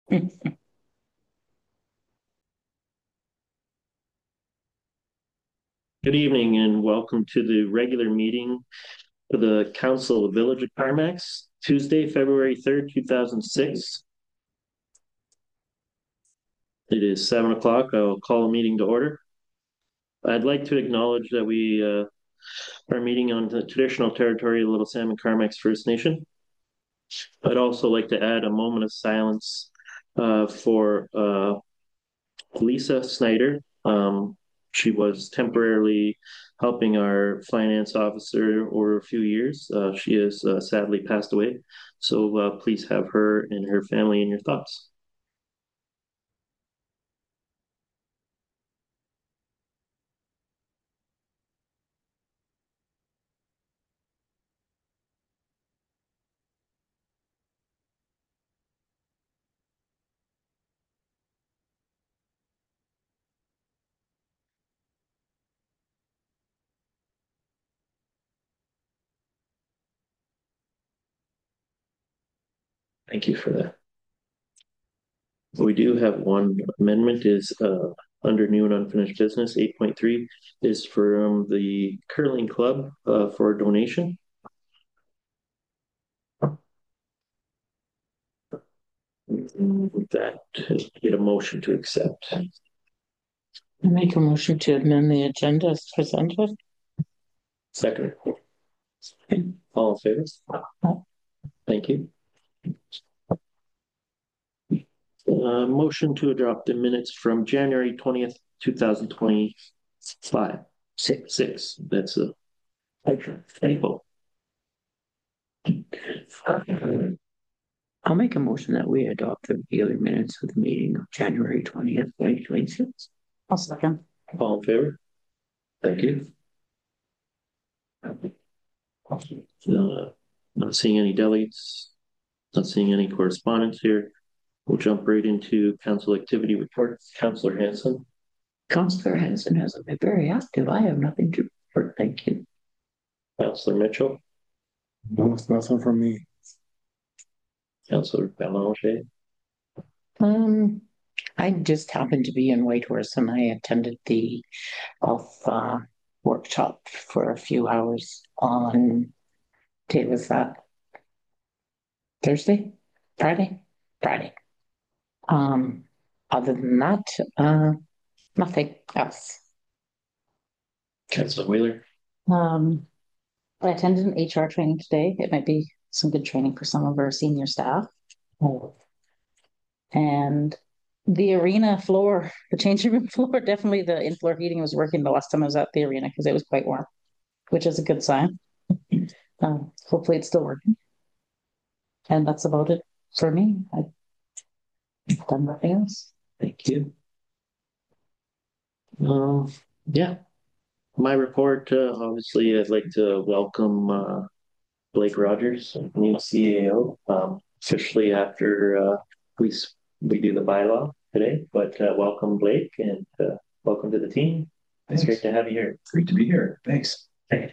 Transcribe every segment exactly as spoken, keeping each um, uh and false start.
Good evening and welcome to the regular meeting for the Council of Village of Carmax, Tuesday, February third, two thousand six. It is seven o'clock. I will call a meeting to order. I'd like to acknowledge that we uh, are meeting on the traditional territory of Little Salmon Carmax First Nation. I'd also like to add a moment of silence uh, for uh, Lisa Snyder. Um, she was temporarily helping our finance officer over a few years. Uh, she has uh, sadly passed away. So uh, please have her and her family in your thoughts. Thank you for that. We do have one amendment is uh, under new and unfinished business. eight point three is from the curling club uh, for a donation. With that, get a motion to accept. I make a motion to amend the agenda as presented. Second. All in favor? Thank you. Uh, motion to adopt the minutes from January twentieth, two thousand twenty-five. Six. Six. That's a typo. I'll make a motion that we adopt the regular minutes of the meeting of January twentieth, twenty twenty-six. I'll second. All in favor? Thank you. Uh, not seeing any deletes, not seeing any correspondence here. We'll jump right into council activity reports. Councillor Hanson. Councillor Hanson hasn't been very active. I have nothing to report. Thank you. Councillor Mitchell. No, it's nothing from me. Councillor Belanger. Um, I just happened to be in Whitehorse and I attended the health uh, workshop for a few hours on, day was that Thursday? Friday? Friday. Um, other than that, uh, nothing else. Councillor Wheeler. Um, I attended an H R training today. It might be some good training for some of our senior staff. Oh. And the arena floor, the changing room floor, definitely the in-floor heating was working the last time I was at the arena because it was quite warm, which is a good sign. Um, hopefully it's still working. And that's about it for me. I've done nothing else. Thank you. Um, uh, yeah. My report, uh, obviously, I'd like to welcome uh, Blake Rogers, new C A O, um, officially after uh, we we do the bylaw today. But uh, welcome, Blake, and uh, welcome to the team. Thanks. It's great to have you here. Great to be here. Thanks.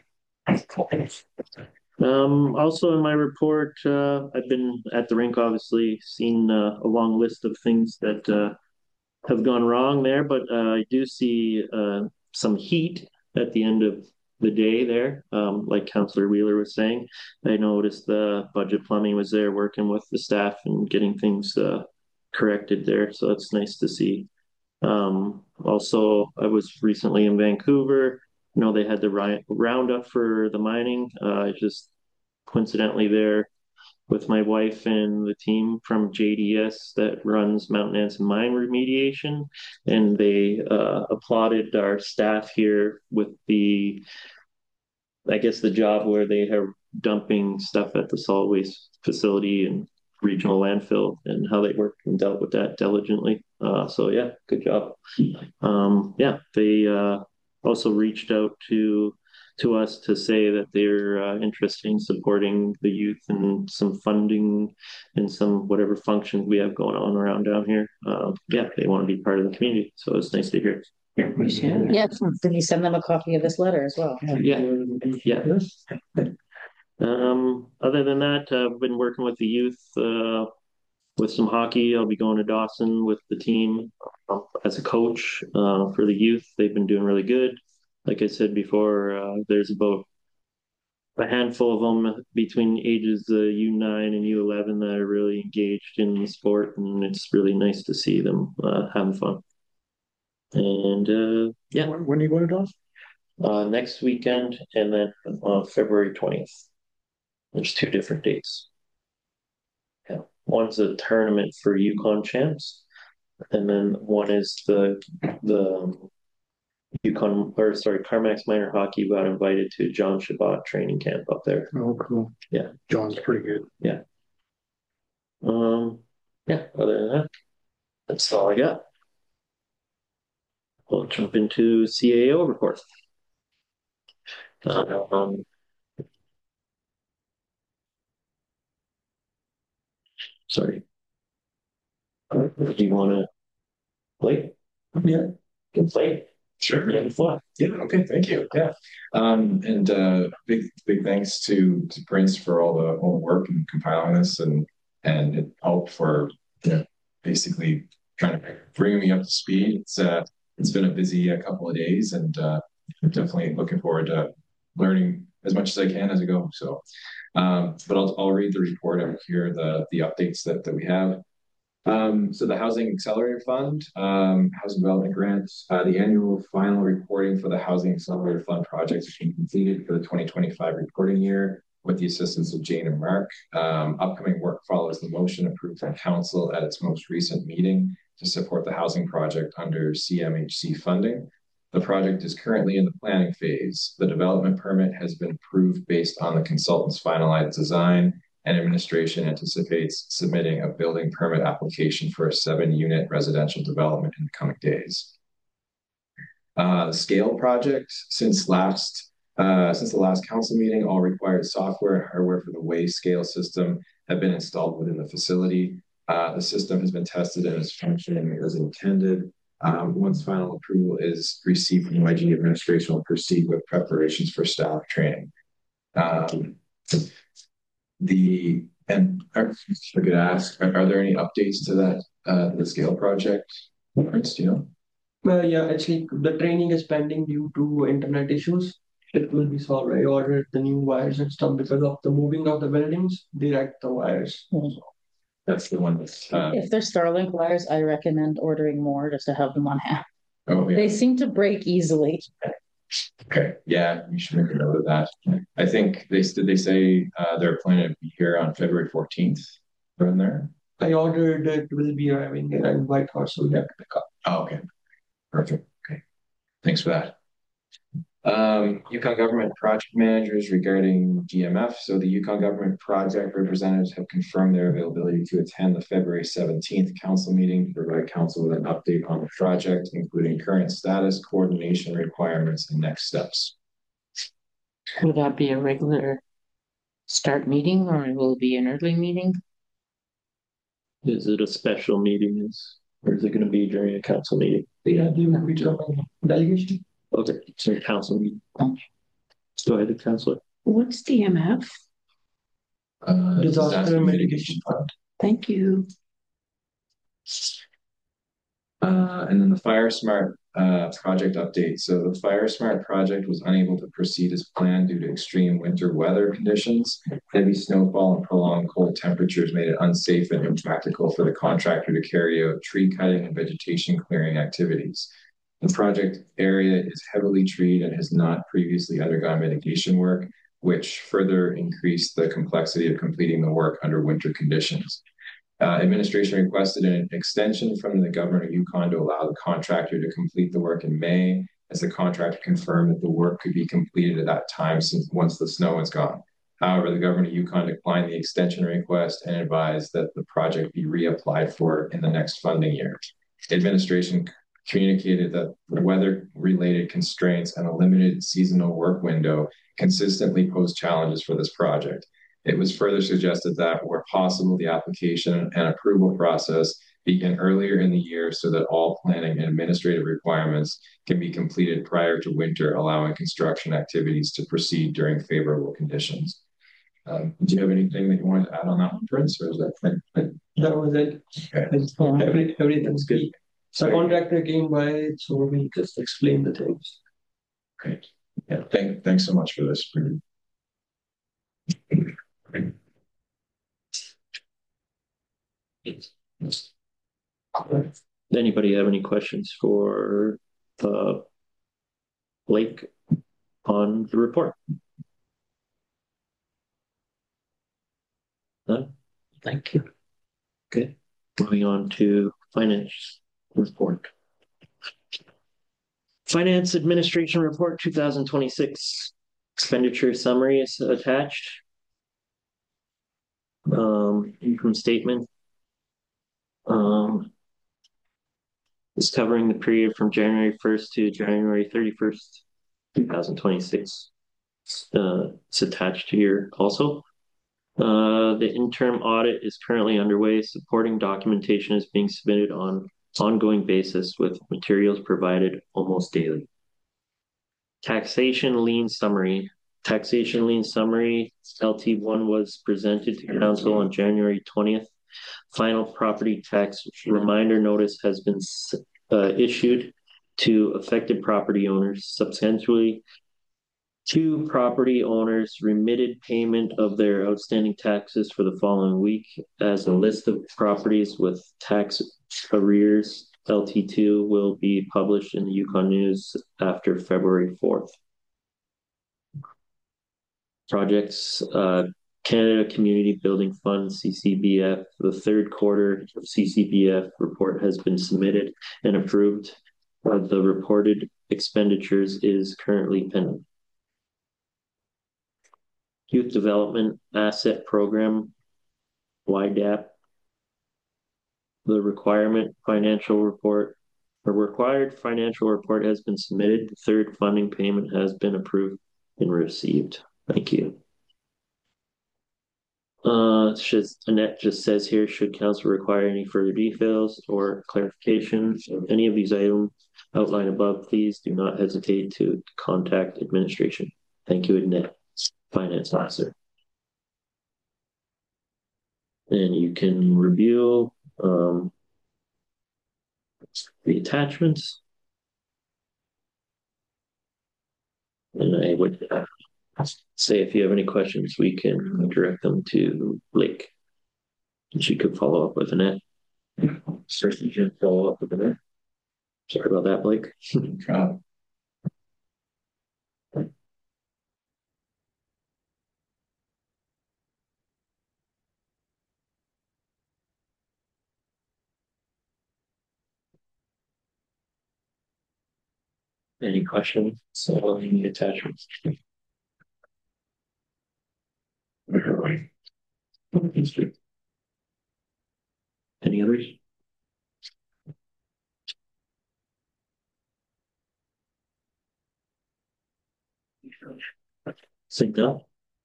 Um, also in my report, uh, I've been at the rink, obviously, seen uh, a long list of things that uh, have gone wrong there, but uh, I do see uh, some heat at the end of the day there. Um, like Councillor Wheeler was saying, I noticed the budget plumbing was there working with the staff and getting things uh, corrected there. So it's nice to see. Um, also, I was recently in Vancouver. You know, they had the ri- roundup for the mining. Uh, I just coincidentally there with my wife and the team from J D S that runs Mountain Anson Mine Remediation, and they uh, applauded our staff here with the, I guess, the job where they are dumping stuff at the solid waste facility and regional landfill, and how they worked and dealt with that diligently. Uh, so yeah, good job. Um, yeah, they uh, also reached out to to us to say that they're uh, interested in supporting the youth and some funding and some whatever functions we have going on around down here. Uh, yeah, they want to be part of the community, so it's nice to hear. Yes, did you send them a copy of this letter as well? Yeah, yeah. Um, other than that, uh, I've been working with the youth uh, with some hockey. I'll be going to Dawson with the team uh, as a coach uh, for the youth. They've been doing really good. Like I said before, uh, there's about a handful of them between ages uh, U nine and U eleven that are really engaged in the sport, and it's really nice to see them uh, having fun. And uh, yeah, When, when are you going to Dawson? uh, next weekend and then uh, February twentieth. There's two different dates. Yeah. One's a tournament for Yukon champs, and then one is the the um, Yukon or sorry, Carmax Minor Hockey got invited to John Shabbat training camp up there. Oh, cool. Yeah. John's pretty good. Yeah. Um, yeah, other than that, that's all I got. We'll jump into C A O report. Um, sorry. Uh, Do you want to play? Yeah, Can play? sure. Yeah, fly. Yeah, okay, thank you. Yeah. Um, and uh big big thanks to to Prince for all the all the work and compiling this and and it helped for you know basically trying to bring me up to speed. It's uh it's been a busy uh, couple of days and uh I'm definitely looking forward to learning as much as I can as I go. So um but I'll I'll read the report out here, the the updates that that we have. Um, so the Housing Accelerator Fund, um, Housing Development Grants, uh, the annual final reporting for the Housing Accelerator Fund project has been completed for the twenty twenty-five reporting year with the assistance of Jane and Mark. Um, upcoming work follows the motion approved by Council at its most recent meeting to support the housing project under C M H C funding. The project is currently in the planning phase. The development permit has been approved based on the consultant's finalized design, and administration anticipates submitting a building permit application for a seven-unit residential development in the coming days. Uh, the scale project, since last uh, since the last council meeting, all required software and hardware for the Way scale system have been installed within the facility. Uh, the system has been tested and is functioning as intended. Um, once final approval is received from Y G administration, will proceed with preparations for staff training. Um, the and are, I could ask, are, are there any updates to that uh the scale project? Prince, do you know? Uh, yeah, actually, the training is pending due to internet issues. It will be solved. I ordered the new wires and stuff because of the moving of the buildings. They wrecked the wires. That's the one that's uh, If they're Starlink wires, I recommend ordering more just to have them on hand. oh yeah. They seem to break easily. Okay, yeah, you should make a note of that. I think they did they say uh they're planning to be here on February fourteenth. Around there. I ordered it will be arriving in White Horse, so we have to pick up. Oh, okay. Perfect. Okay. Thanks for that. Um, Yukon government project managers regarding G M F. So the Yukon government project representatives have confirmed their availability to attend the February seventeenth council meeting to provide council with an update on the project, including current status, coordination requirements, and next steps. Will that be a regular start meeting or will it be an early meeting? Is it a special meeting? Is or is it going to be during a council meeting? Yeah, they will be joining delegation. Okay, so a council meeting. Oh. Go ahead, councilor. What's D M F? Uh, Disaster mitigation fund. Thank you. Uh, and then the Fire Smart uh, project update. So the Fire Smart project was unable to proceed as planned due to extreme winter weather conditions. Heavy snowfall and prolonged cold temperatures made it unsafe and impractical for the contractor to carry out tree cutting and vegetation clearing activities. The project area is heavily treed and has not previously undergone mitigation work, which further increased the complexity of completing the work under winter conditions. Uh, administration requested an extension from the governor of Yukon to allow the contractor to complete the work in May, as the contractor confirmed that the work could be completed at that time since once the snow is gone. However, the governor of Yukon declined the extension request and advised that the project be reapplied for in the next funding year. Administration communicated that the weather-related constraints and a limited seasonal work window consistently pose challenges for this project. It was further suggested that, where possible, the application and approval process begin earlier in the year so that all planning and administrative requirements can be completed prior to winter, allowing construction activities to proceed during favorable conditions. Um, do you have anything that you wanted to add on that one, Prince, or is that fine? That was it. Okay. It's Yeah. every everything's good. good. So contractor came by, so we just explained the things. Great. Yeah, thank, thanks so much for this. Anybody have any questions for uh, Blake on the report? None? Thank you. Okay. Moving on to finance report. Finance Administration Report two thousand twenty-six expenditure summary is attached. Um, income statement. Um, is covering the period from January first to January thirty-first, two thousand twenty-six. Uh, it's attached here also. Uh, the interim audit is currently underway. Supporting documentation is being submitted on ongoing basis with materials provided almost daily. Taxation lien summary. Taxation lien summary L T one was presented to council on January twentieth. Final property tax reminder notice has been uh, issued to affected property owners. Subsequently, two property owners remitted payment of their outstanding taxes for the following week. As a list of properties with tax arrears, L T two will be published in the Yukon News after February fourth. Projects, uh, Canada Community Building Fund, C C B F. The third quarter C C B F report has been submitted and approved. Uh, the reported expenditures is currently pending. Youth Development Asset Program, Y D A P. The requirement financial report, a required financial report has been submitted. The third funding payment has been approved and received. Thank you. Uh, just, Annette just says here, should council require any further details or clarifications of any of these items outlined above, please do not hesitate to contact administration. Thank you, Annette, Finance Officer. And you can review um, the attachments. And I would uh, say if you have any questions, we can direct them to Blake. And she could follow up with Annette. Certainly can follow up with Annette. Sorry about that, Blake. Uh, Any questions? So on the attachments. Any others? Synced up.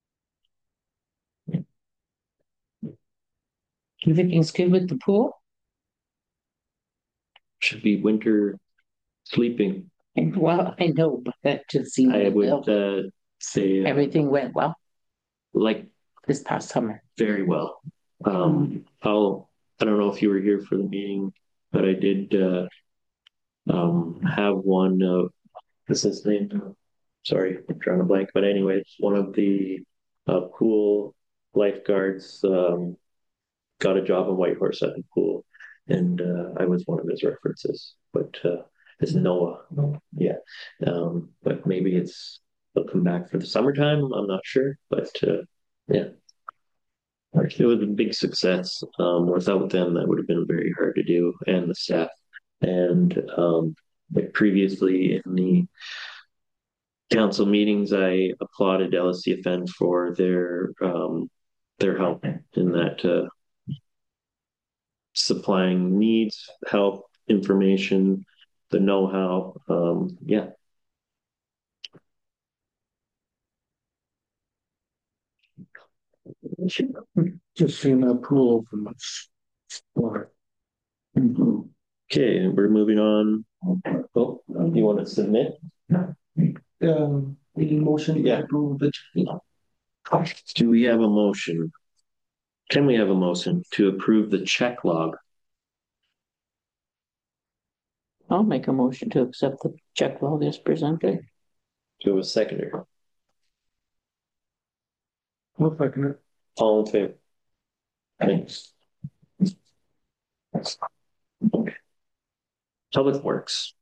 Everything's good with the pool? Should be winter sleeping. And well, I know, but that just seemed I like would uh, say uh, everything went well like this past summer. very well. Um, I'll, I don't know if you were here for the meeting, but I did uh, um, have one, uh, what's his name? Sorry, I'm drawing a blank, but anyways, one of the uh, pool lifeguards um, got a job in Whitehorse at the pool, and uh, I was one of his references, but uh, it's Noah. Yeah. Um, but maybe it's, they'll come back for the summertime. I'm not sure, but uh, yeah. It was a big success. Um, without them, that would have been very hard to do, and the staff. And um, like previously in the council meetings, I applauded L S C F N for their um, their help in that uh, supplying needs, help, information, the know-how. Um, yeah. Just seeing that pool open much. Okay, we're moving on. Oh, you want to submit? Um, the motion to Yeah. approve the Do we have a motion? Can we have a motion to approve the check log? I'll make a motion to accept the check log as presented. Do a seconder. Look like it. All in favor? Thanks. Public Works.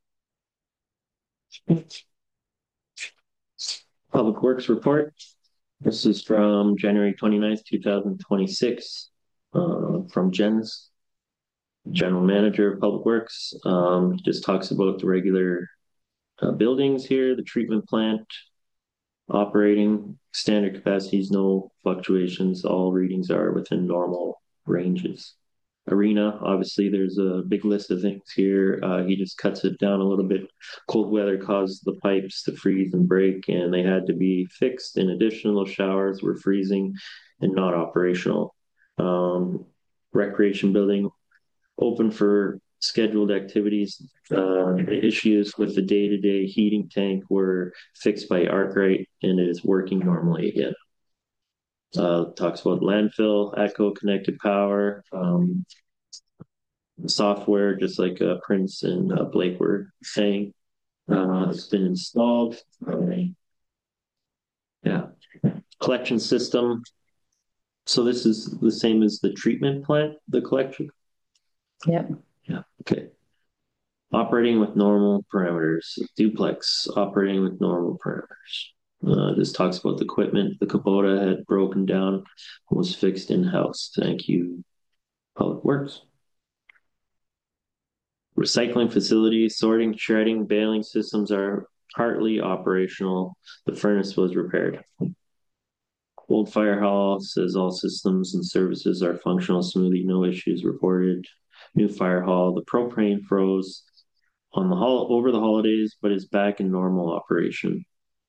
Public Works report. This is from January twenty-ninth, two thousand twenty-six, uh, from Jens, General Manager of Public Works. Um, just talks about the regular uh, buildings here, the treatment plant, operating, standard capacities, no fluctuations. All readings are within normal ranges. Arena, obviously, there's a big list of things here. Uh, he just cuts it down a little bit. Cold weather caused the pipes to freeze and break, and they had to be fixed. In addition, those showers were freezing and not operational. Um, recreation building open for scheduled activities. Uh, the issues with the day-to-day heating tank were fixed by Arkwright, and it is working normally again. Uh, talks about landfill, Echo connected power, um, software, just like uh, Prince and uh, Blake were saying. Uh, it's been installed. Um, yeah. Collection system. So this is the same as the treatment plant, the collection? Yep. Yeah, okay. Operating with normal parameters. Duplex, operating with normal parameters. Uh, this talks about the equipment. The Kubota had broken down, was fixed in-house. Thank you, Public Works. Recycling facilities, sorting, shredding, baling systems are partly operational. The furnace was repaired. Old Fire Hall says all systems and services are functional smoothly, no issues reported. New Fire Hall, the propane froze on the hol over the holidays, but is back in normal operation.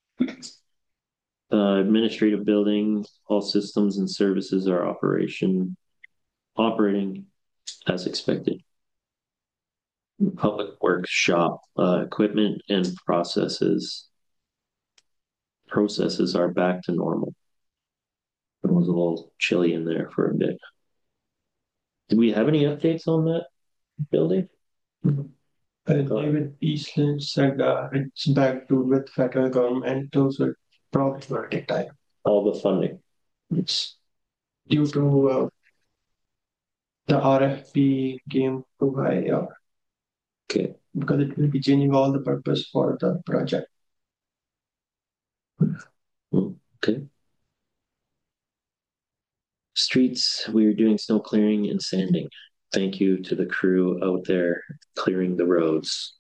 Uh, administrative building, all systems and services are operation operating as expected. Public Works shop, uh, equipment and processes processes are back to normal. It was a little chilly in there for a bit. Do we have any updates on that building? Uh, David Eastland said uh, it's back to with federal government, so it probably will take time. All the funding. It's due to uh, the R F P came too high, uh, Okay. because it will be changing all the purpose for the project. Okay. Streets, we are doing snow clearing and sanding. Thank you to the crew out there clearing the roads.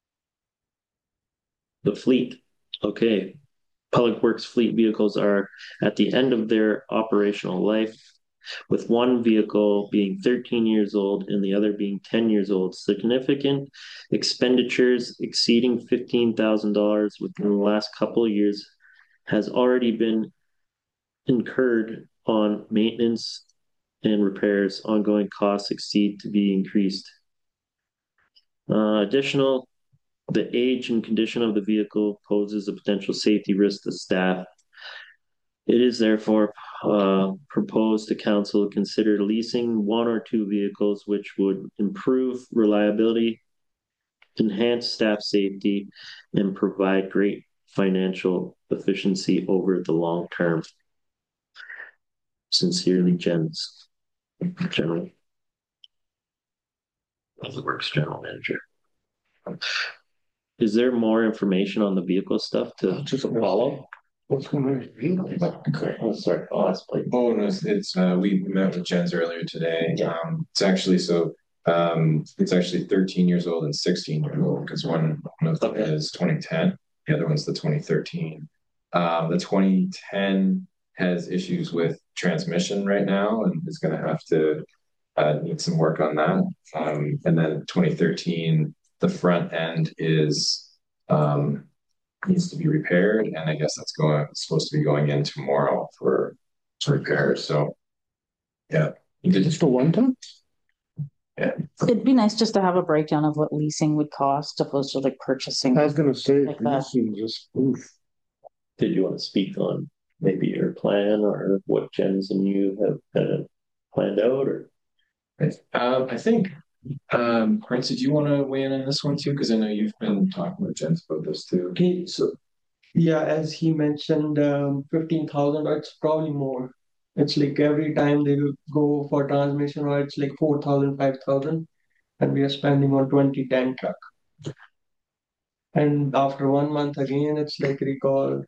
The fleet. Okay. Public Works fleet vehicles are at the end of their operational life, with one vehicle being thirteen years old and the other being ten years old. Significant expenditures exceeding fifteen thousand dollars within the last couple of years has already been incurred on maintenance and repairs. Ongoing costs exceed to be increased. Uh, additional, the age and condition of the vehicle poses a potential safety risk to staff. It is therefore uh, proposed to council to consider leasing one or two vehicles which would improve reliability, enhance staff safety, and provide great financial efficiency over the long term. Sincerely, Jens, General Public Works General Manager. Is there more information on the vehicle stuff to Just follow? What's going on? Oh, sorry, I'll ask Blake. Oh, no, it's, it's uh, we met with Jens earlier today. Yeah. Um, it's actually so um, it's actually thirteen years old and sixteen years old because one, one of them Okay. is twenty ten, the other one's the twenty thirteen. Um, the twenty ten has issues with transmission right now and is going to have to uh, need some work on that. Um, and then twenty thirteen, the front end is um, needs to be repaired, and I guess that's going supposed to be going in tomorrow for repairs. So, yeah, you did Just a one time? Yeah, It'd be nice just to have a breakdown of what leasing would cost opposed to like purchasing. I was gonna say, Like that. leasing just, oof. Did you want to speak on maybe your plan or what Jens and you have kind of planned out or? Um, I think, um, Prince, did you want to weigh in on this one too? Because I know you've been talking with Jens about this too. Okay, so yeah, as he mentioned, um, fifteen thousand, or it's probably more. It's like every time they will go for transmission, or it's like four thousand, five thousand, and we are spending on twenty tank truck. And after one month again, it's like recall.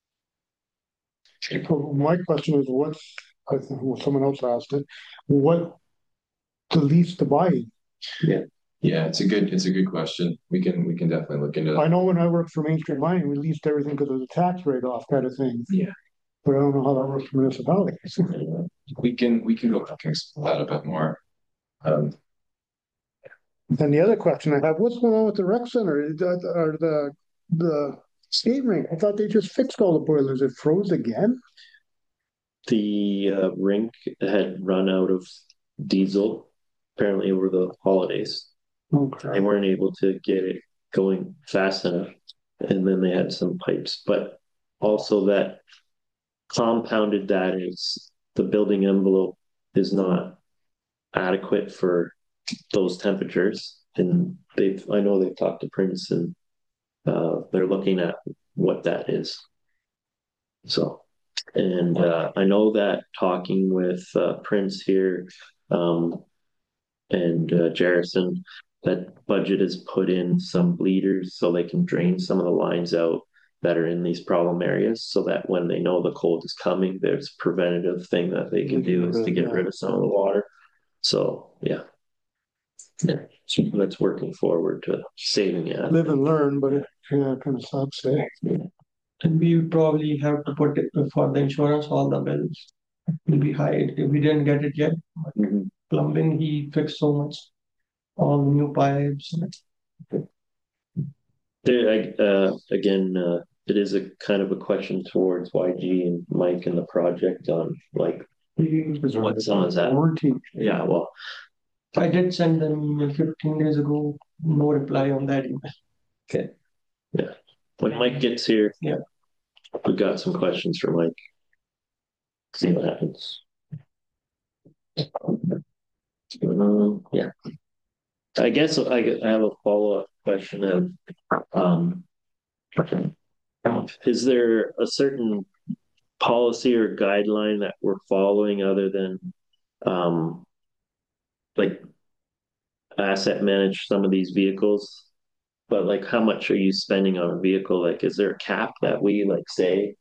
So my question is, what's, I think well, someone else asked it, what the lease to buy? Yeah. Yeah, it's a good, it's a good question. We can, we can definitely look into I that. know when I worked for Main Street Mining, we leased everything because of the tax write-off kind of thing, Yeah, but I don't know how that works for municipalities. we can, we can go look into that a bit more. Um, And the other question I have, what's going on with the rec center? Is that, or the, the skate rink? I thought they just fixed all the boilers. It froze again? The uh, rink had run out of diesel apparently over the holidays. Okay. They weren't able to get it going fast enough. And then they had some pipes, but also that compounded that is the building envelope is not adequate for those temperatures. And they've, I know they've talked to Prince and uh, they're looking at what that is. So, and uh, I know that talking with uh, Prince here um, and uh, Jarrison, that budget has put in some bleeders so they can drain some of the lines out that are in these problem areas so that when they know the cold is coming, there's a preventative thing that they can do is to get rid of some of the water. So, yeah. Yeah, so that's working forward to saving it. Live and learn, but it yeah, kind of sucks, eh? And we would probably have to put it for the insurance, all the bills will be high. If we didn't get it yet, Mhm. plumbing, he fixed so much, all the new pipes. There, I, uh, again, uh, it is a kind of a question towards Y G and Mike and the project on like Is there what some is that? warranty? Yeah, well, I did send them email fifteen days ago, no reply on that email. okay. Yeah. When Mike gets here, Yeah. we've got some questions for Mike. See what happens. Um, yeah. I guess I, I have a follow-up question of um is there a certain policy or guideline that we're following other than um like asset manage some of these vehicles? But like how much are you spending on a vehicle? Like is there a cap that we like say?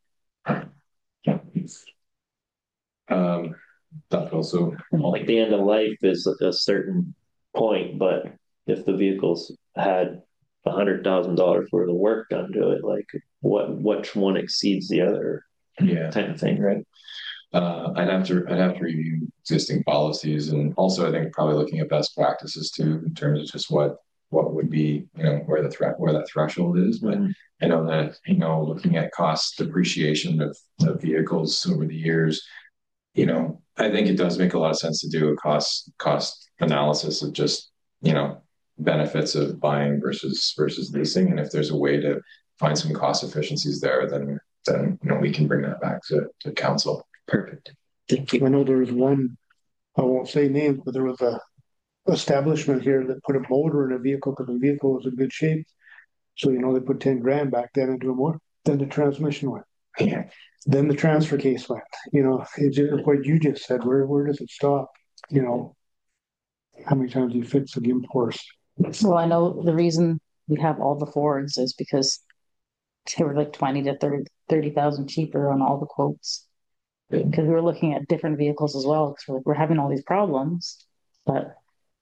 um, that also, Like the end of life is a certain point, but if the vehicle's had a hundred thousand dollars worth of work done to it, like what which one exceeds the other yeah. kind of thing, right? Uh, I'd have to, I'd have to review existing policies and also I think probably looking at best practices too, in terms of just what, what would be, you know, where the threat, where that threshold is. But Mhm. I know that, you know, looking at cost depreciation of, of vehicles over the years, you know, I think it does make a lot of sense to do a cost, cost analysis of just, you know, benefits of buying versus, versus leasing. And if there's a way to find some cost efficiencies there, then, then, you know, we can bring that back to, to council. Perfect. Thank you. I know there was one, I won't say names, but there was a establishment here that put a motor in a vehicle because the vehicle was in good shape. So, you know, they put ten grand back then into a motor. Then the transmission went. Yeah. Then the transfer case went. You know, it's just what you just said. Where where does it stop? You know, how many times do you fix a gimbal horse? Well, I know the reason we have all the Fords is because they were like twenty to thirty, thirty thousand cheaper on all the quotes. Because we were looking at different vehicles as well, because we're, like, we're having all these problems, but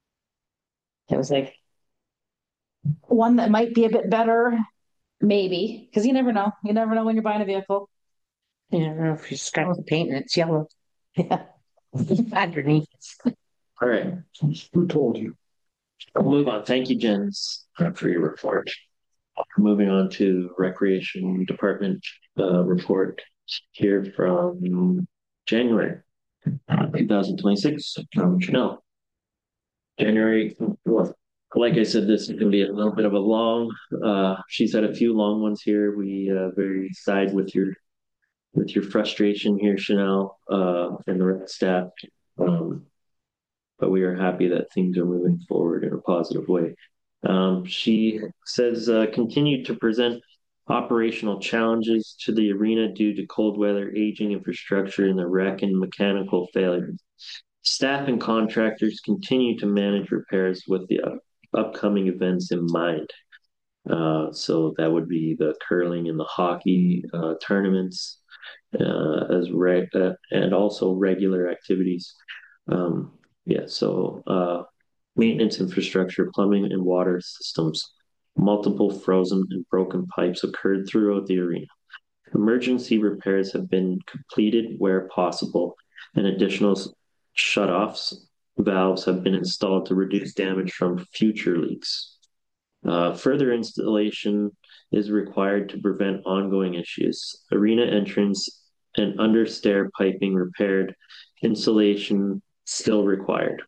it was like one that might be a bit better, maybe, because you never know. You never know when you're buying a vehicle. You know, if you scratch the paint and it's yellow Yeah. underneath. All right. Who told you? We'll move on. Thank you, Jens, for your report. Moving on to Recreation Department uh, report here from January two thousand twenty-six from Chanel. January, well, like I said, this is going to be a little bit of a long, uh, she's had a few long ones here. We uh, very side with your with your frustration here, Chanel, uh, and the rest staff. Um, but we are happy that things are moving forward in a positive way. Um, she says, uh, continue to present operational challenges to the arena due to cold weather, aging infrastructure, and the wreck and mechanical failures. Staff and contractors continue to manage repairs with the up- upcoming events in mind. Uh, so that would be the curling and the hockey uh, tournaments, uh, as re- uh, and also regular activities. Um, yeah, so uh, maintenance infrastructure, plumbing and water systems. Multiple frozen and broken pipes occurred throughout the arena. Emergency repairs have been completed where possible, and additional shutoffs valves have been installed to reduce damage from future leaks. Uh, further installation is required to prevent ongoing issues. Arena entrance and understair piping repaired. Insulation still required.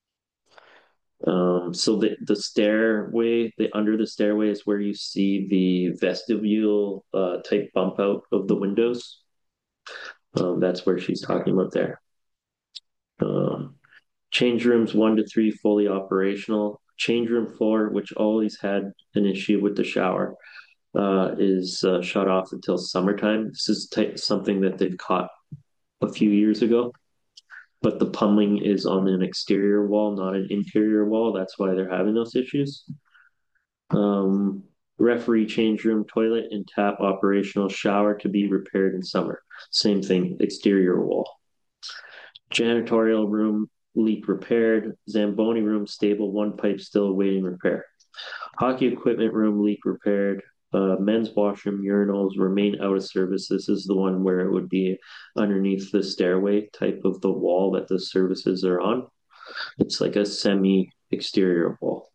Um, so the, the stairway, the under the stairway is where you see the vestibule uh, type bump out of the windows. Um, that's where she's talking about there. Um, change rooms one to three fully operational. Change room four, which always had an issue with the shower, uh, is uh, shut off until summertime. This is t- something that they've caught a few years ago, but the plumbing is on an exterior wall, not an interior wall. That's why they're having those issues. Um, referee change room, toilet, and tap operational, shower to be repaired in summer. Same thing, exterior wall. Janitorial room, leak repaired. Zamboni room, stable, one pipe still awaiting repair. Hockey equipment room, leak repaired. Uh, men's washroom urinals remain out of service. This is the one where it would be underneath the stairway type of the wall that the services are on. It's like a semi exterior wall.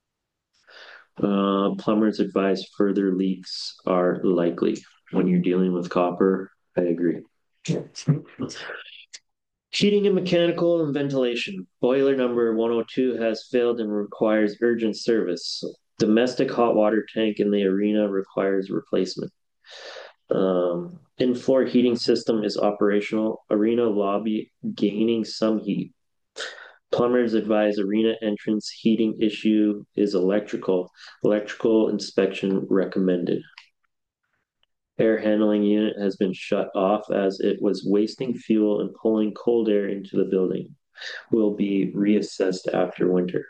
Uh, plumbers advise further leaks are likely when you're dealing with copper. I agree. Heating and mechanical and ventilation. Boiler number one oh two has failed and requires urgent service. Domestic hot water tank in the arena requires replacement. Um, in-floor heating system is operational. Arena lobby gaining some heat. Plumbers advise arena entrance heating issue is electrical. Electrical inspection recommended. Air handling unit has been shut off as it was wasting fuel and pulling cold air into the building. Will be reassessed after winter.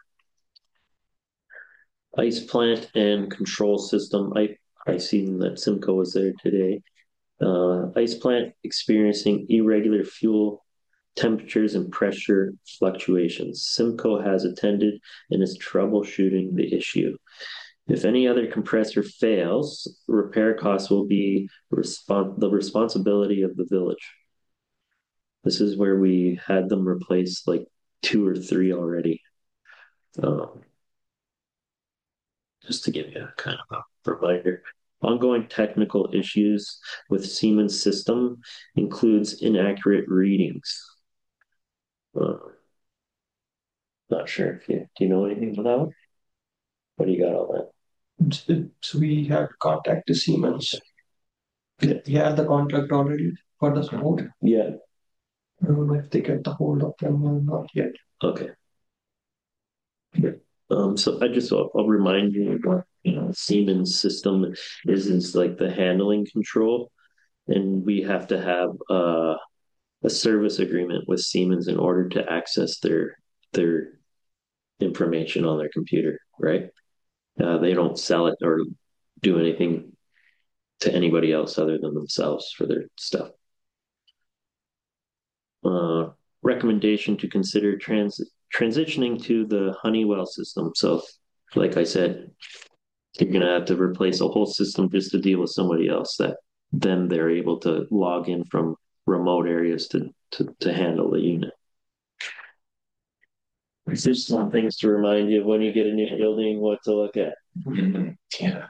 Ice plant and control system. I I seen that Simcoe was there today. Uh, ice plant experiencing irregular fuel temperatures and pressure fluctuations. Simcoe has attended and is troubleshooting the issue. If any other compressor fails, repair costs will be respon- the responsibility of the village. This is where we had them replace like two or three already. Um, just to give you a kind of a reminder. Ongoing technical issues with Siemens system includes inaccurate readings. Uh, not sure if you do you know anything about that one? What do you got on that? So we had contact to Siemens. We have the contract already for the support. Yeah. I don't know if they get the hold of them or not yet. Okay. Um, so I just I'll, I'll remind you what you know Siemens system is is like the handling control, and we have to have uh, a service agreement with Siemens in order to access their their information on their computer, right? Uh, they don't sell it or do anything to anybody else other than themselves for their stuff. Uh, recommendation to consider trans transitioning to the Honeywell system. So, like I said, you're going to have to replace a whole system just to deal with somebody else that then they're able to log in from remote areas to, to, to handle the unit. There's just some things to remind you when you get a new building what to look at. Mm-hmm. Yeah.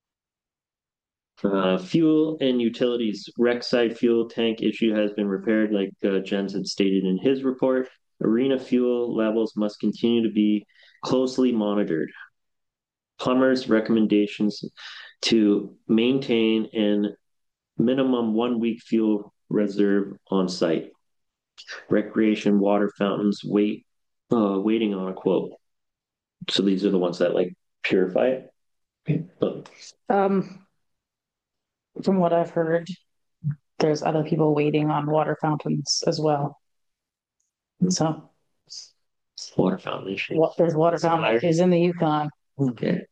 Uh, fuel and utilities. Rec side fuel tank issue has been repaired, like uh, Jens had stated in his report. Arena fuel levels must continue to be closely monitored. Plumbers' recommendations to maintain and minimum one week fuel reserve on site. Recreation water fountains wait uh waiting on a quote. So these are the ones that like purify it. But Um, from what I've heard, there's other people waiting on water fountains as well. So water fountain issue. what there's water fountain is in the Yukon. Okay.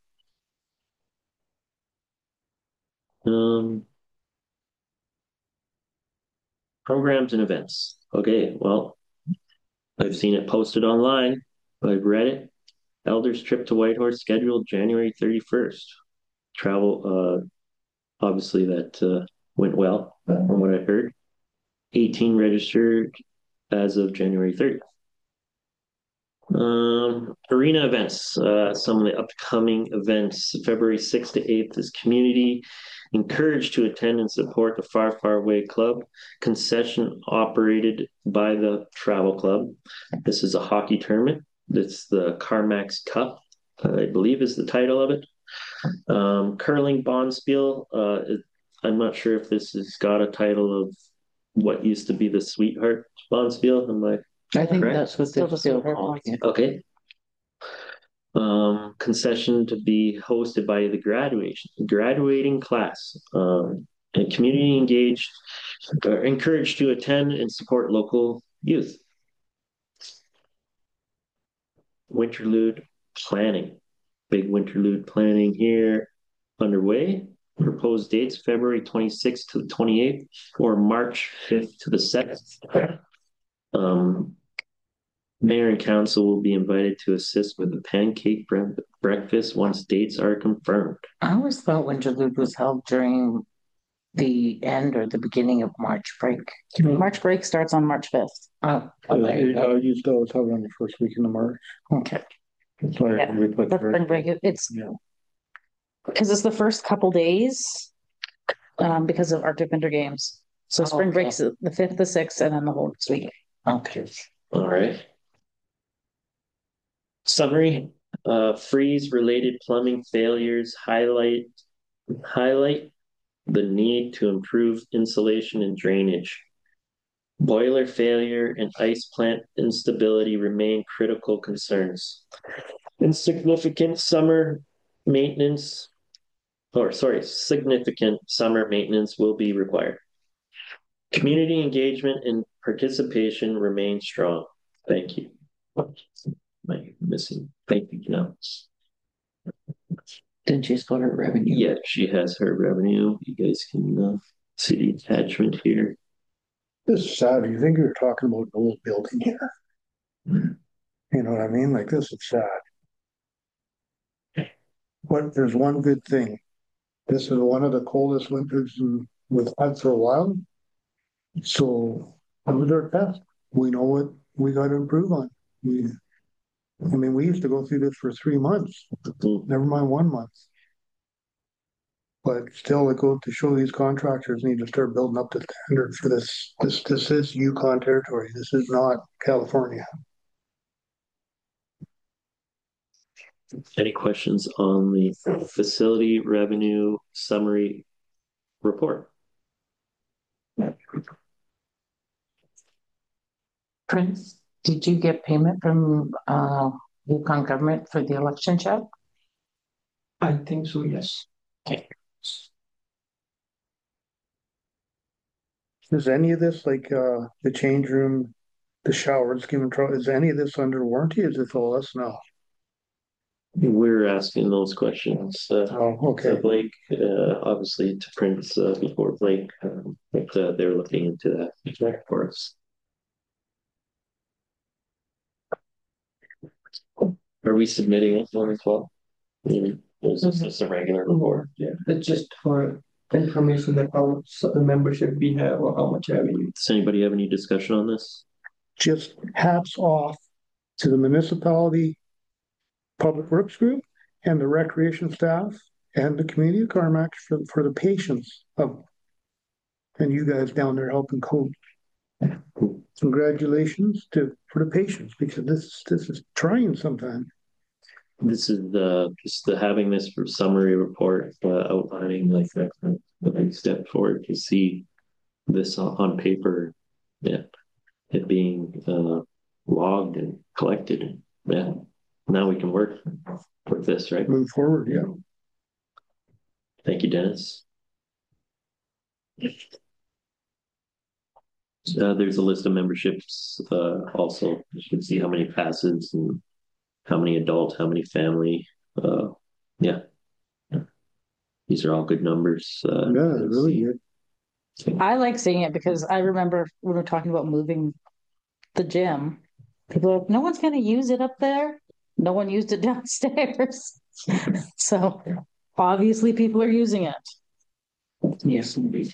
Um, programs and events. Okay, well, I've seen it posted online. I've read it. Elders trip to Whitehorse scheduled January thirty-first. Travel, uh, obviously that uh, went well from what I heard. eighteen registered as of January thirtieth. Um, arena events, uh, some of the upcoming events, February sixth to eighth is community encouraged to attend and support the Far Far Away Club, concession operated by the travel club. This is a hockey tournament. It's the CarMax Cup, I believe is the title of it. Um, curling bonspiel, uh, it, I'm not sure if this has got a title of what used to be the Sweetheart bonspiel. Am I I think correct? that's what Still they're the still Silver calling it. Okay. Um, concession to be hosted by the graduation graduating class. Um, and community engaged, are encouraged to attend and support local youth. Winterlude planning, big Winterlude planning here underway. Proposed dates February twenty-sixth to the twenty-eighth or March fifth to the seventh. Um, Mayor and council will be invited to assist with the pancake bre- breakfast once dates are confirmed. I always thought Winterlude was held during the end or the beginning of March break. March break starts on March fifth. Oh, I okay. used to always have it on the first week in the March. Okay. That's why Yeah, we put the spring break, it- it's Yeah. because it's the first couple days, um, because of Arctic Winter Games. So spring Okay. breaks the fifth, the sixth, and then the whole next week. Okay. All right. Summary, uh, freeze related plumbing failures highlight highlight the need to improve insulation and drainage. Boiler failure and ice plant instability remain critical concerns. Insignificant summer maintenance, or sorry, significant summer maintenance will be required. Community engagement and participation remain strong. Thank you. Am I missing? Thank you, no. Didn't she go to revenue? Yeah, she has her revenue. You guys can uh, see the attachment here. This is sad. You think you're talking about an old building here? You know what I mean? Like, this is sad. But there's one good thing. This is one of the coldest winters in- we've had for a while. So we'll do our best. We know what we got to improve on. We, I mean, we used to go through this for three months, never mind one month. But still, it goes to show these contractors need to start building up the standard for this. This this is Yukon territory. This is not California. Any questions on the facility revenue summary report? Prince, did you get payment from uh Yukon government for the election check? I think so, yes. Okay. Is any of this like uh the change room, the showers, given trouble? Is any of this under warranty? Is it all us now? We're asking those questions uh, Oh, to okay. Blake, uh, obviously to Prince uh, before Blake, um, but uh, they're looking into that for us. Are we submitting it one as well? Maybe. Or is this just a regular report? Yeah, it's just for information that how much membership we have or how much revenue. Does anybody have any discussion on this? Just hats off to the municipality public works group and the recreation staff and the community of Carmack for, for the patience of, and you guys down there helping coach. Congratulations to for the patience because this this is trying sometimes. this is the just the having this for summary report uh, outlining like the, the big step forward to see this on, on paper. Yeah, it being uh, logged and collected. And yeah, now we can work with this, right? Move forward, yeah. Thank you, Dennis. Uh, there's a list of memberships. Uh, also, you can see how many passes and how many adults, how many family. Uh, yeah, these are all good numbers. Uh, Yeah, really good. I like seeing it because I remember when we were talking about moving the gym, people are like, no one's gonna use it up there. No one used it downstairs. So obviously people are using it. Yes, indeed.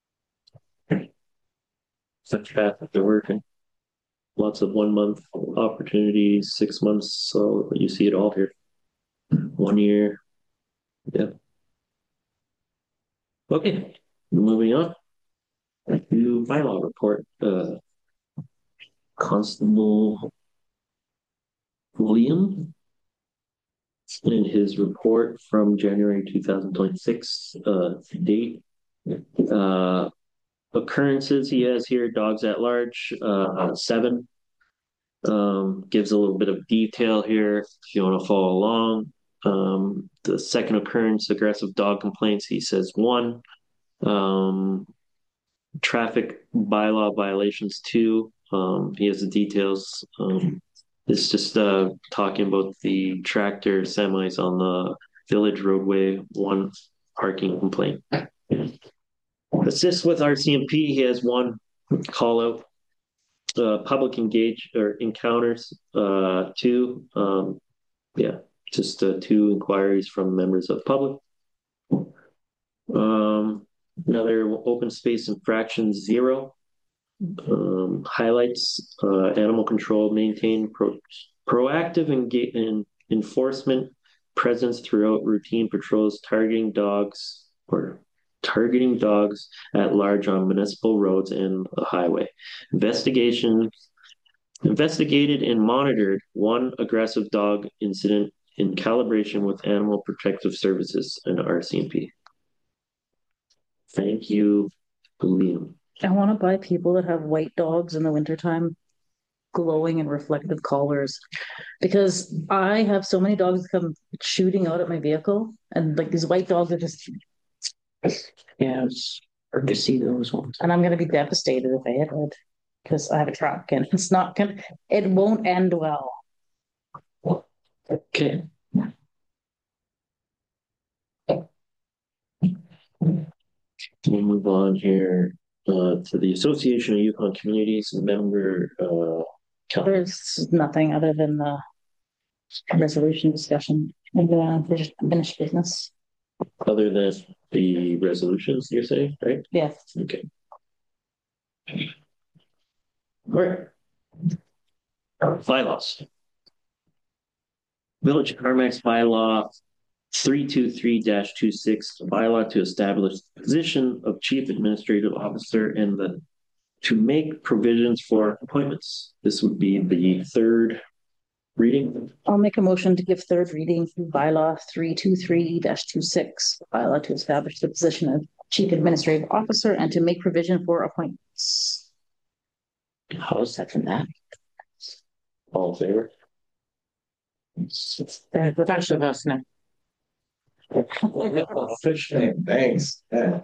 Such path they're working. Lots of one month opportunities, six months. So you see it all here. One year. Yep. Okay. Moving on. To bylaw report. Uh, Constable William in his report from January two thousand twenty-six uh, date. Uh, Occurrences he has here: dogs at large, uh, seven. Um, gives a little bit of detail here if you want to follow along. Um, the second occurrence, aggressive dog complaints, he says one. Um, Traffic bylaw violations, two. Um, he has the details. Um, it's just uh, talking about the tractor semis on the village roadway, one parking complaint. Assist with R C M P, he has one call out. Uh, public engage or encounters, uh, two. Um, yeah, just uh, two inquiries from members of the public. Um, Another open space infraction, zero. Um, highlights uh, animal control, maintain pro- proactive enga- in enforcement presence throughout routine patrols, targeting dogs or targeting dogs at large on municipal roads and the highway. Investigation investigated and monitored one aggressive dog incident in calibration with Animal Protective Services and R C M P. Thank you, Liam. I want to buy people that have white dogs in the wintertime, glowing and reflective collars, because I have so many dogs that come shooting out at my vehicle, and like these white dogs are just, Yeah, it's hard to see those ones. and I'm gonna be devastated if I hit it because I have a truck and it's not gonna, it won't end well. Okay. We'll move on here uh, to the Association of Yukon Communities member. Uh, count. There's nothing other than the resolution discussion and uh, there's just finished business. Other than the resolutions, you're saying, right? Yes. Okay. All right. Bylaws. Village of Carmacks bylaw three two three dash two six, bylaw to establish the position of chief administrative officer and the to make provisions for appointments. This would be the third reading. I'll make a motion to give third reading for bylaw three two three dash two six, bylaw to establish the position of chief administrative officer and to make provision for appointments. I'll second that. All in favor? Uh, the rest of us now. Fish name, thanks. Yeah.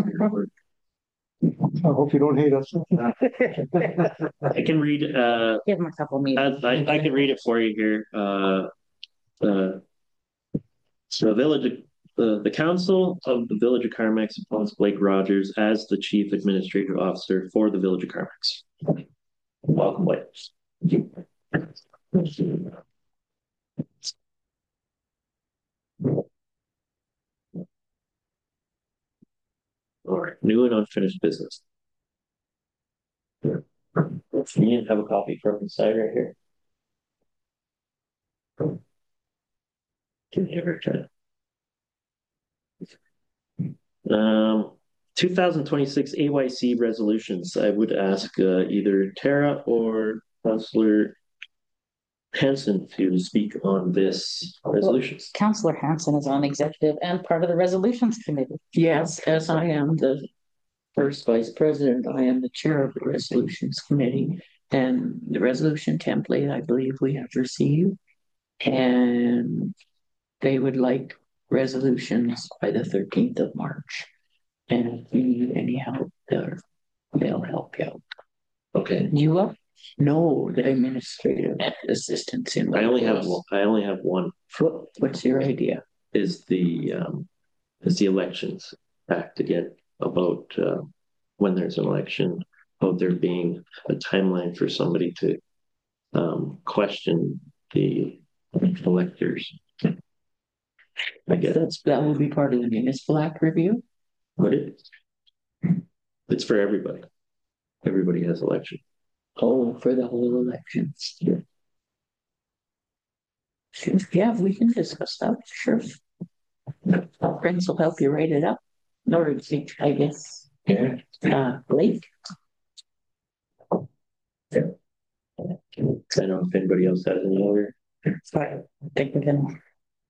I hope you don't hate us. I can read. Uh, Give them a couple meetings. I, I, I can read it for you here. Uh, uh, so, village, uh, the council of the village of Carmacks appoints Blake Rogers as the chief administrative officer for the village of Carmacks. Welcome, Blake. All right, new and unfinished business. You have a copy from the side right here. Can you ever try? Um, two thousand twenty-six A Y C resolutions. I would ask uh, either Tara or Councillor Hanson to speak on this resolution. Counselor Hanson is on executive and part of the resolutions committee. Yes, as I am the first vice president, I am the chair of the resolutions committee. And the resolution template, I believe we have received. And they would like resolutions by the thirteenth of March. And if you need any help there, they'll help you out. Okay. You up? No, the administrative assistants in. I only have one. I only have one. What, what's your idea? Is the um, is the elections act again about uh, when there's an election, about there being a timeline for somebody to um, question the electors. I guess That's, that will be part of the municipal act review. what it is. It's for everybody. Everybody has election. Oh, for the whole election. Yeah. Sure. Yeah, we can discuss that, sure. Friends will help you write it up. Or, I guess, Yeah. uh, Blake. I don't know if anybody else has any other. Sorry, I think we can.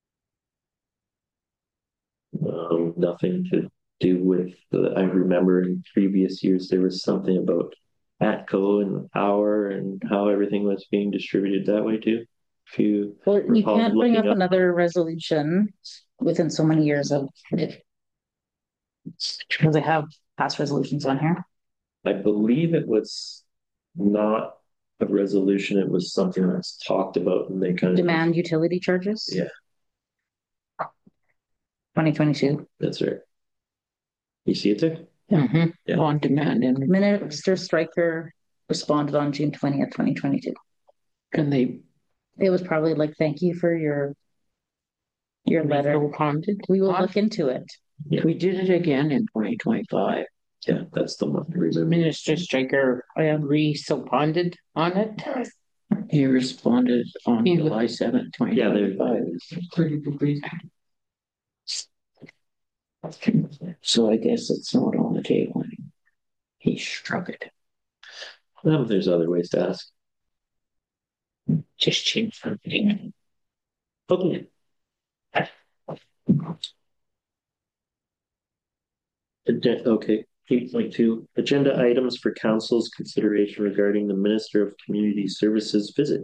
Um, nothing to do with the, I remember in previous years there was something about ATCO and the power and how everything was being distributed that way too. If you Well, you recall can't bring up looking up- another resolution within so many years of it. Because I have past resolutions on here. I believe it was not a resolution, it was something that's talked about and they kind of Demand utility charges. Yeah. Twenty twenty-two. That's right. You see it there? Mm-hmm. Yeah. On demand, and, Minister Stryker responded on June twentieth, twenty twenty-two. and they. It was probably like, thank you for your your letter. Responded. We will look into it. Yeah. We did it again in twenty twenty-five. Yeah, that's the one. I remember. Minister Striker responded on it. He responded on He- July seventh, twenty Yeah, there- twenty-five. Thirty degrees. So I guess it's not on the table anymore. He struck it. Well, there's other ways to ask. Just change something. Okay. Agen- Okay, eight point two, agenda items for council's consideration regarding the Minister of Community Services visit.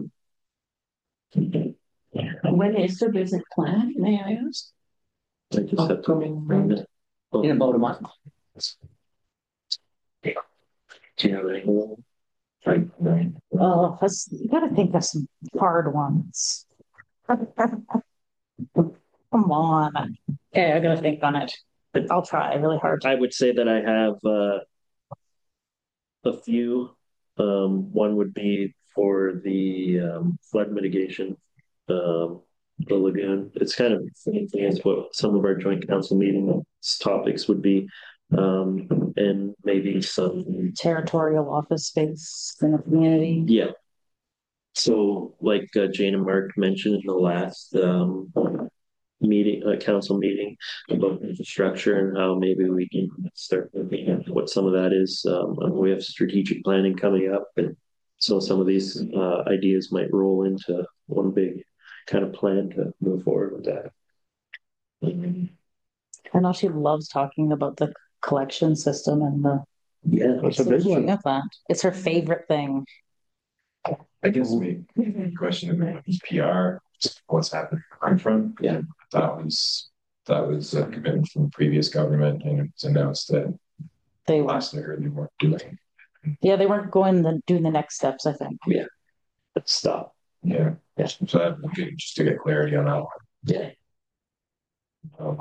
When is the visit planned, may I ask? I just have to Upcoming. bring it. In about a month. Do you have any? Right, right. Oh, let's, you gotta think of some hard ones. Come on. Okay, I gotta think on it. I'll try really hard. I would say that I have uh, a few. Um, one would be for the um, flood mitigation, um, the lagoon. It's kind of the same thing as what some of our joint council meeting topics would be, um, and maybe some. Territorial office space in the community. Yeah. So, like uh, Jane and Mark mentioned in the last um, meeting, uh, council meeting about infrastructure and how maybe we can start looking at what some of that is. Um, and we have strategic planning coming up, and so some of these uh, ideas might roll into one big kind of plan to move forward with that. I know she loves talking about the collection system and the Yeah, That's a big one. treatment plant. It's her favorite thing. I guess the big question about P R, what's happened on front. Yeah. That was, that was a commitment from the previous government and it's announced that They were, last I heard they weren't doing. yeah, they weren't going the doing the next steps, I think. but stop. Yeah. Yeah. So that, okay, just to get clarity on that one. Yeah. Um,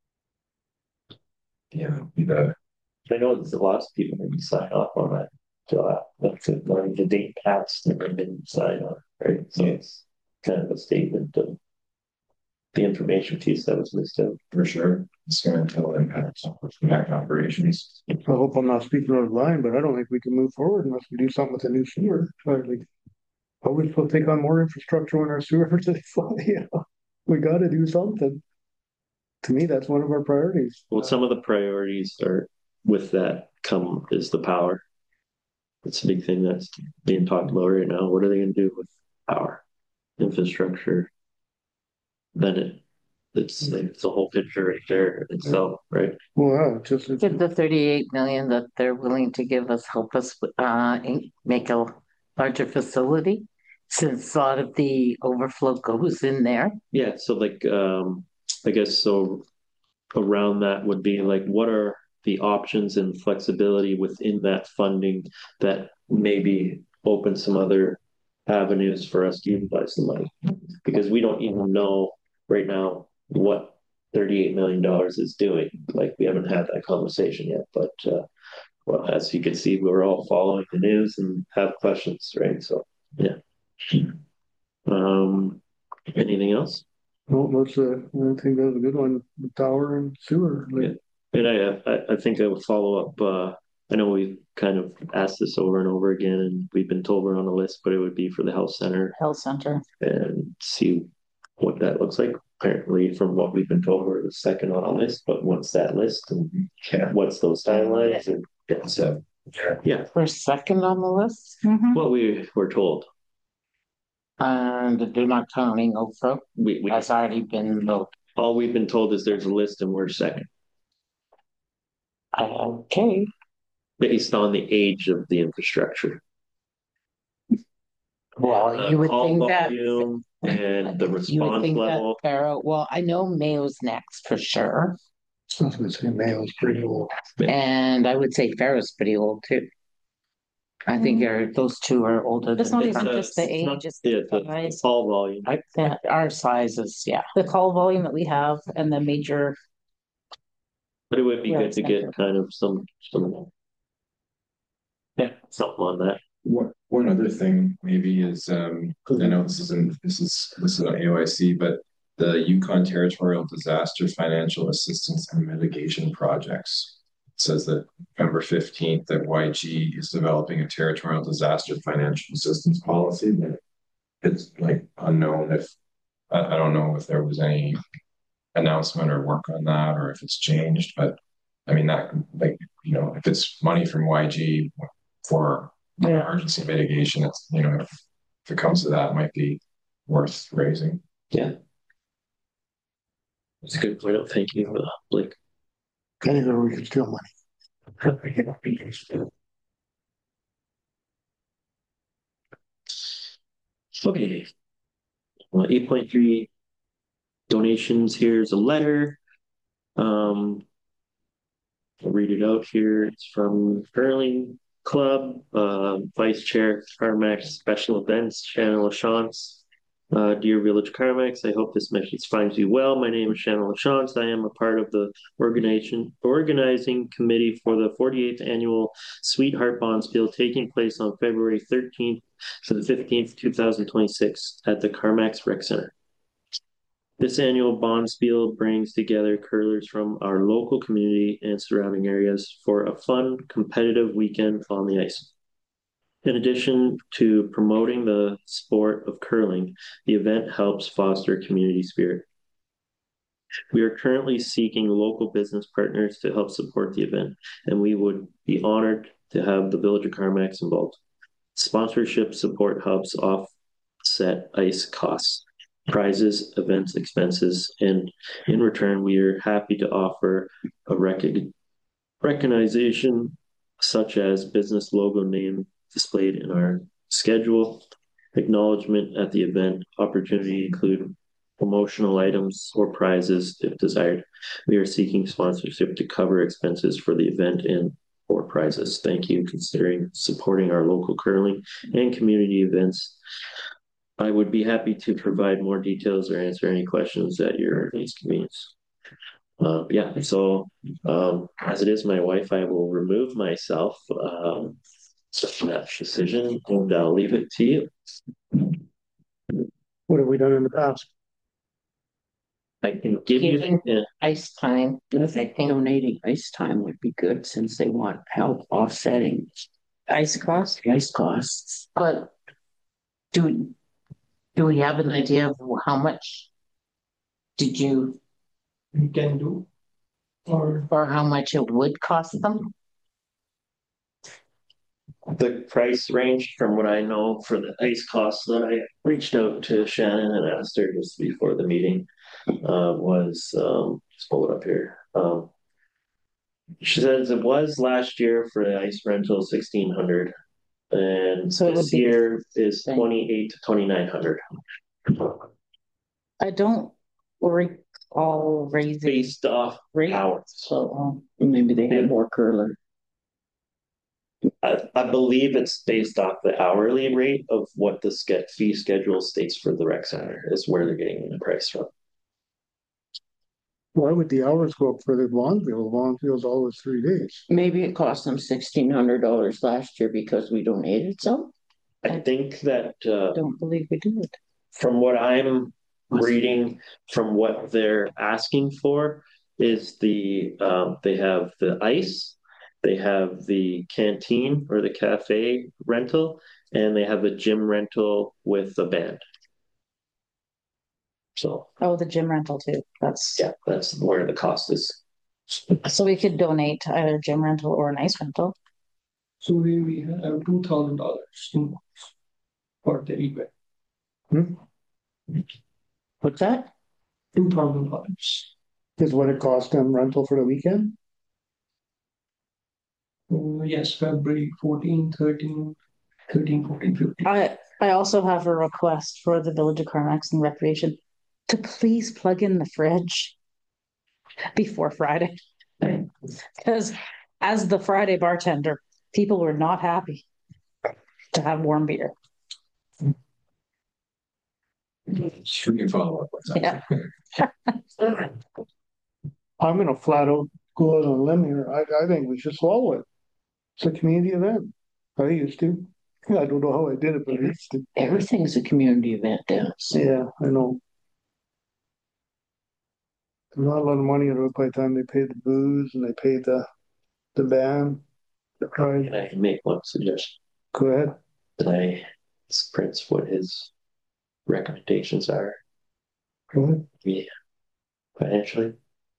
Yeah, be the, I know there's a lot of people maybe sign off on that. So uh, that's it, like the date passed and they didn't sign on, right? So it's kind of a statement of the information piece that was missed out. for sure, it's gonna tell impact, impact operations. I hope I'm not speaking out of line, but I don't think we can move forward unless we do something with the new sewer. So, like, are we supposed to take on more infrastructure when our sewers are full? You know, we gotta do something. To me, that's one of our priorities. Well, some of the priorities are with that come is the power. It's a big thing that's being talked about right now. What are they going to do with power? infrastructure, then it it's it's a whole picture right there itself, right? Well, yeah, it's just, it's, Did the thirty-eight million that they're willing to give us help us uh in- make a larger facility? Since a lot of the overflow goes in there. Yeah, so like um I guess so around that would be like what are the options and flexibility within that funding that maybe open some other avenues for us to utilize the money, because we don't even know right now what thirty-eight million dollars is doing. Like we haven't had that conversation yet, but uh, well, as you can see, we're all following the news and have questions, right? So yeah. Um, anything else? no, that's a, I think that was a good one, the tower and sewer, like, Yeah. And I, I, I think I would follow up. Uh, I know we've kind of asked this over and over again, and we've been told we're on a list, but it would be for the health center Health center. and see what that looks like. Apparently, from what we've been told, we're the second on a list, but what's that list and Yeah. what's those timelines? And yeah, so yeah, We're second on the list, Mhm. what we were told. and they're not counting Oprah. We, we That's already been voted. all we've been told is there's a list and we're second Okay, based on the age of the infrastructure. well, Uh, you would call think that. volume and the You would response think that level. Faro, well, I know Mayo's next for sure. I was gonna say Mayo's pretty old. And I would say Faro's pretty old too. I think are those two are older It's than not It's, even uh, just the it's not- age, it's yeah, the the size. call volume. I think our sizes, yeah. The call volume that we have and the major, But it would be Yeah, good it's to not get good. kind of some, some, yeah, something on that. One, one other thing maybe is, um, I know this isn't, this is, this is not A O I C, but the Yukon Territorial Disaster Financial Assistance and Mitigation Projects. It says that November fifteenth that Y G is developing a territorial disaster financial assistance policy, but it's like unknown if, I, I don't know if there was any announcement or work on that or if it's changed, but I mean, that, like, you know, if it's money from Y G for Yeah. emergency mitigation, it's, you know, if, if it comes to that, it might be worth raising. Yeah. That's a good point out. Thank you, uh, Blake. Anywhere we can steal money. Okay. Well, eight point three donations. Here's a letter. Um, I'll read it out here. It's from Curling Club, uh, Vice Chair Carmax Special Events, Shannon LaChance. Uh, dear Village Carmax, I hope this message finds you well. My name is Shannon LaChance. I am a part of the organization organizing committee for the forty-eighth annual Sweetheart Bonspiel taking place on February thirteenth to the fifteenth, two thousand twenty-six at the Carmax Rec Center. This annual Bonspiel brings together curlers from our local community and surrounding areas for a fun, competitive weekend on the ice. In addition to promoting the sport of curling, the event helps foster community spirit. We are currently seeking local business partners to help support the event, and we would be honored to have the Village of Carmax involved. Sponsorship support helps offset ice costs, prizes, events expenses, and in return, we are happy to offer a rec- recognition such as business logo name displayed in our schedule, acknowledgement at the event, opportunity include promotional items or prizes if desired. We are seeking sponsorship to cover expenses for the event and or prizes. Thank you considering supporting our local curling and community events. I would be happy to provide more details or answer any questions at your earliest convenience. Uh, yeah, so um, as it is my wife, I will remove myself um, from that decision and I'll leave it to you. What have we done in the past? I can give you, Giving yeah, ice time, I think Donating ice time would be good since they want help offsetting ice cost. ice costs. but do, do we have an idea of how much did you, We can do. Or or how much it would cost them? The price range from what I know for the ice costs that I reached out to Shannon and asked her just before the meeting, uh, was, um, just pull it up here. Um, she says it was last year for the ice rental sixteen hundred, and So it would this be the year is same. twenty-eight to twenty-nine hundred. I don't recall raising Based off rates, hours. so um, Maybe they had more curler. I, I believe it's based off the hourly rate of what the ske- fee schedule states for the rec center is where they're getting the price from. Why would the hours go up for the lawn field? Lawn field's always three days. Maybe it cost them sixteen hundred dollars last year because we donated some. I think that uh, I don't believe we do it. from what I'm reading, from what they're asking for, is the um, they have the ice, they have the canteen or the cafe rental, and they have a gym rental with a band. So Oh, the gym rental too. That's yeah, that's where the cost is. so we could donate either gym rental or an ice rental. So we, we have two thousand dollars in for the event. Hmm? What's that? Two thousand dollars. Is what it cost them rental for the weekend? Uh, yes, February fourteen, thirteen, thirteen, fourteen, fifteen. I I also have a request for the Village of Carmax and Recreation to please plug in the fridge before Friday. Because as the Friday bartender, people were not happy to have warm beer. We can follow up with that. Yeah. I'm gonna flat out go out on a limb here. I, I think we should swallow it. It's a community event. I used to. I don't know how I did it, but I used to. Everything's a community event, Dennis. Yeah, I know. Not a lot of money in it by the time they paid the booze and they paid the the band. The price. Can I make one suggestion? Go ahead. Did I ask Prince what his recommendations are? Go ahead. Yeah, financially.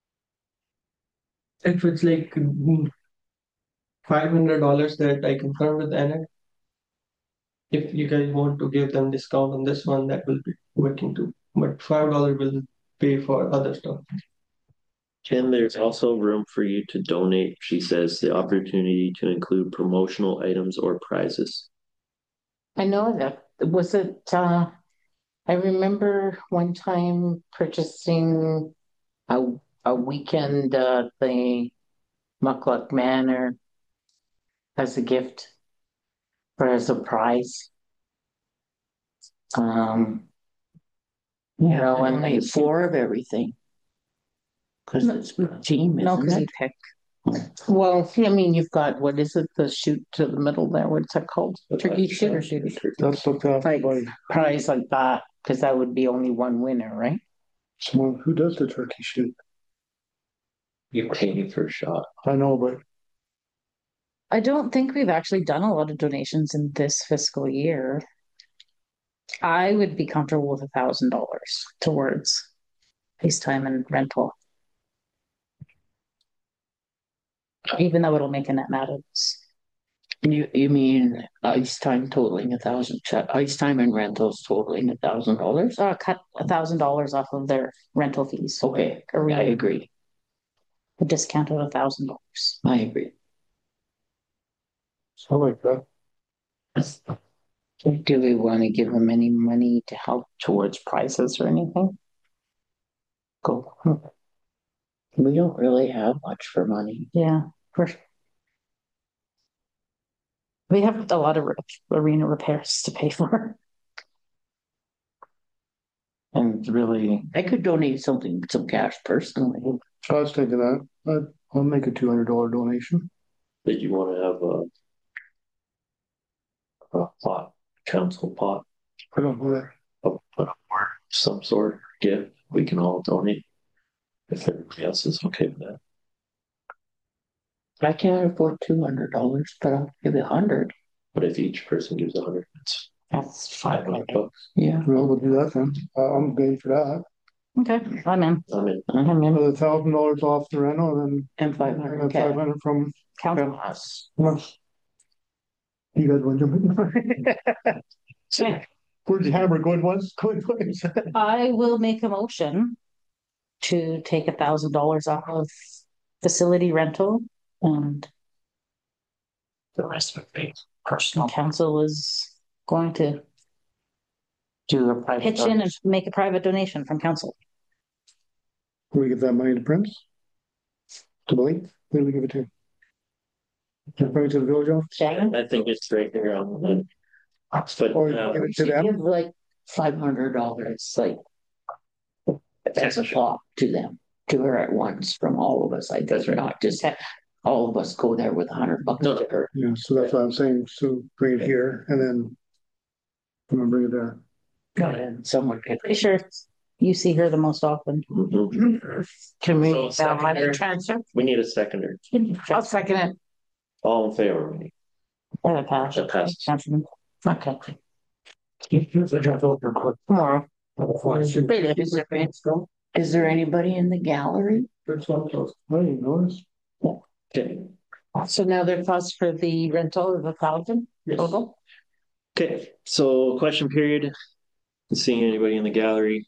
If it's like mm, five hundred dollars that I confirm with Anna, if you guys want to give them discount on this one, that will be working too. But five dollars will pay for other stuff. Ken, there's also room for you to donate, she says, the opportunity to include promotional items or prizes. I know that. Was it, uh, I remember one time purchasing a, a weekend, uh, the Muckluck Manor as a gift or as a prize. Um, you Yeah, know, I and donate they, four of everything. Cause it's team, No, because isn't you it? pick well, I mean, you've got, what is it, the shoot to the middle there, what's that called? turkey shooter shoot. That's looked after Like by prize like that, because that would be only one winner, right? someone who does the turkey shoot. You're paying for a shot. I know, but I don't think we've actually done a lot of donations in this fiscal year. I would be comfortable with a thousand dollars towards FaceTime and rental. Even though it'll make a net out of this. You, you mean ice time totaling a thousand, ice time and rentals totaling a thousand dollars? Uh, cut a thousand dollars off of their rental fees. Okay, Or I agree. a discount of a thousand dollars. I agree. so like that. Do we want to give them any money to help towards prizes or anything? Go. We don't really have much for money. Yeah, for we have a lot of arena repairs to pay for. And really, I could donate something, some cash personally. I was thinking that. I'd, I'll make a two hundred dollar donation. That you want to have a, a pot, council pot, I don't know that. or some sort of gift we can all donate. If everybody else is okay with that. I can't afford two hundred dollars, but I'll give you a hundred. But if each person gives a hundred, it's that's five fine. hundred bucks. Yeah. Well, we'll do that then. Uh, I'm game for that. Okay, I'm in. I mean, I'm in. Another thousand dollars off the rental and And five then hundred five cash hundred from Council. from us. us. You guys want to jump in? Where'd you hammer going once, going twice? I will make a motion to take a thousand dollars off of facility rental, and The rest would be personal. council is going to Do a private. pitch in and make a private donation from council. Will we give that money to Prince? To Blake? Who do we give it to? Probably to the village office? I think it's right there on the, but, Or uh, give it to Should them? give like five hundred dollars, like. As a thought to them, to her at once from all of us. I That's think right. not just all of us go there with a hundred bucks No. to her. Yeah, so that's what I'm saying. So bring it here and then I'm gonna bring it there. And someone can. Pretty sure you see her the most often. mhm. Can we, So that money seconder. transfer? We need a seconder. I'll second it. All in favor? Yeah, pass. That passes. Okay. Tomorrow. Is there, is there anybody in the gallery? That's what I didn't notice. Okay. So now their cost for the rental is a thousand Yes. total? Okay, so question period. Seeing anybody in the gallery?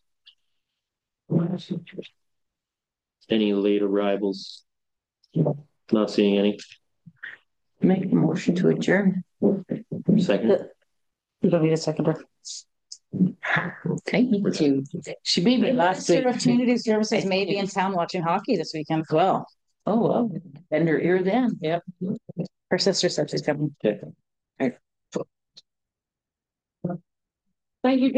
Any late arrivals? Not seeing any. Make a motion to adjourn. Second. You don't need a seconder. Thank you. She beat me last Minister week. of Community Services may be in town watching hockey this weekend as well. Oh, well, bend her ear then. Yep. Her sister said she's coming. Okay. Thank you.